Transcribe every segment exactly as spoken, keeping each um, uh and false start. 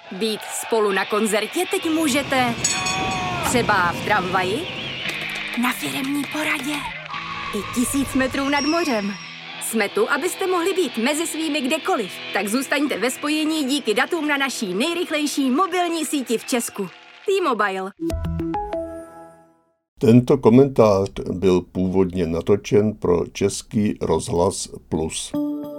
Být spolu na koncertě teď můžete třeba v tramvaji, na firemní poradě i tisíc metrů nad mořem. Jsme tu, abyste mohli být mezi svými kdekoliv. Tak zůstaňte ve spojení díky datům na naší nejrychlejší mobilní síti v Česku. T-Mobile. Tento komentář byl původně natočen pro Český rozhlas Plus.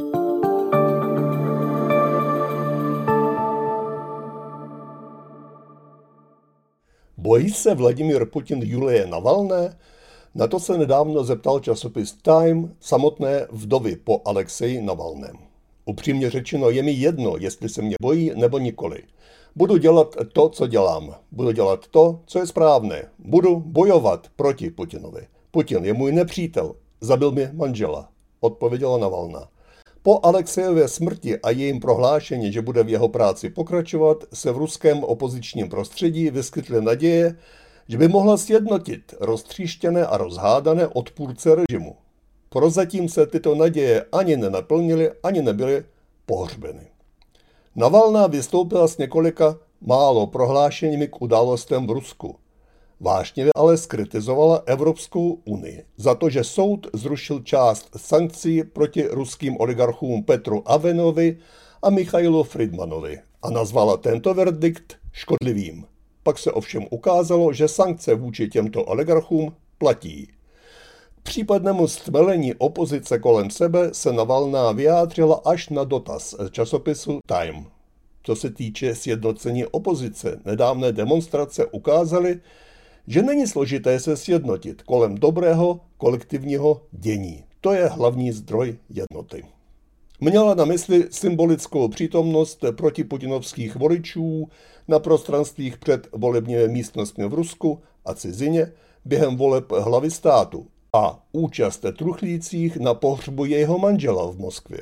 Bojí se Vladimír Putin Julie Navalné? Na to se nedávno zeptal časopis Time samotné vdovy po Alexeji Navalném. Upřímně řečeno, je mi jedno, jestli se mě bojí nebo nikoli. Budu dělat to, co dělám. Budu dělat to, co je správné. Budu bojovat proti Putinovi. Putin je můj nepřítel. Zabil mi manžela, odpověděla Navalná. Po Alexejevě smrti a jejím prohlášení, že bude v jeho práci pokračovat, se v ruském opozičním prostředí vyskytly naděje, že by mohla sjednotit roztříštěné a rozhádané odpůrce režimu. Prozatím se tyto naděje ani nenaplnily, ani nebyly pohřbeny. Navalná vystoupila s několika málo prohlášeními k událostem v Rusku. Vášnivě ale skritizovala Evropskou unii za to, že soud zrušil část sankcí proti ruským oligarchům Petru Avenovi a Michailu Friedmanovi a nazvala tento verdikt škodlivým. Pak se ovšem ukázalo, že sankce vůči těmto oligarchům platí. K případnému stmelení opozice kolem sebe se Navalná vyjádřila až na dotaz časopisu Time. Co se týče sjednocení opozice, nedávné demonstrace ukázaly, že není složité se sjednotit kolem dobrého kolektivního dění. To je hlavní zdroj jednoty. Měla na mysli symbolickou přítomnost protiputinovských voličů na prostranstvích před volebními místnostmi v Rusku a cizině během voleb hlavy státu a účast truchlících na pohřbu jejího manžela v Moskvě.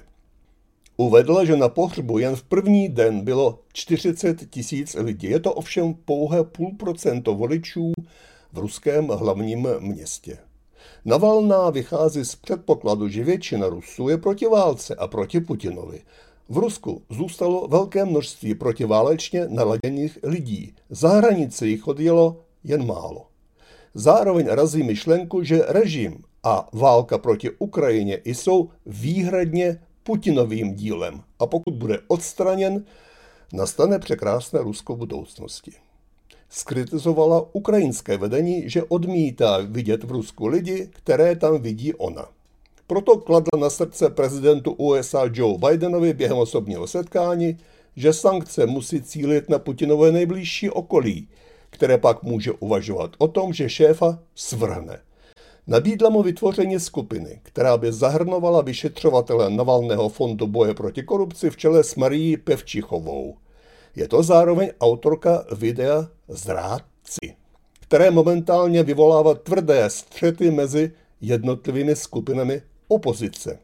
Uvedla, že na pohřbu jen v první den bylo čtyřicet tisíc lidí. Je to ovšem pouhé půl procento voličů v ruském hlavním městě. Navalná vychází z předpokladu, že většina Rusů je proti válce a proti Putinovi. V Rusku zůstalo velké množství protiválečně naladěných lidí. Za hranice jich odjelo jen málo. Zároveň razí myšlenku, že režim a válka proti Ukrajině jsou výhradně Putinovým dílem a pokud bude odstraněn, nastane překrásné Rusko budoucnosti. Skritizovala ukrajinské vedení, že odmítá vidět v Rusku lidi, které tam vidí ona. Proto kladla na srdce prezidentu U S A Joe Bidenovi během osobního setkání, že sankce musí cílit na Putinové nejbližší okolí, které pak může uvažovat o tom, že šéfa svrhne. Nabídla mu vytvoření skupiny, která by zahrnovala vyšetřovatele Navalného fondu boje proti korupci v čele s Marií Pevčichovou. Je to zároveň autorka videa Zrádci, které momentálně vyvolává tvrdé střety mezi jednotlivými skupinami opozice.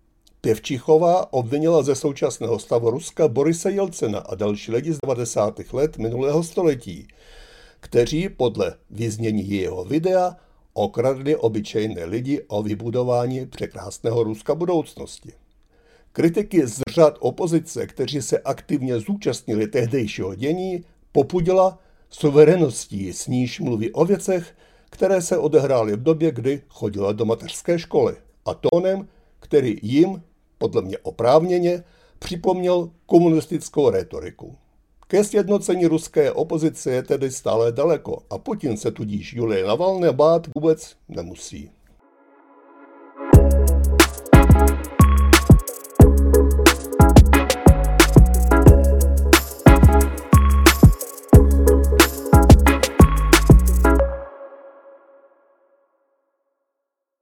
Pěvčichová obvinila ze současného stavu Ruska Borise Jelcina a další lidi z devadesátých let minulého století, kteří podle vyznění jeho videa okradli obyčejné lidi o vybudování překrásného Ruska budoucnosti. Kritiky z řad opozice, kteří se aktivně zúčastnili tehdejšího dění, popudila suvereností, s níž mluví o věcech, které se odehrály v době, kdy chodila do mateřské školy, a tónem, který jim, podle mě oprávněně, připomněl komunistickou rétoriku. Ke sjednocení ruské opozice je tedy stále daleko a Putin se tudíž Julie Navalné bát vůbec nemusí.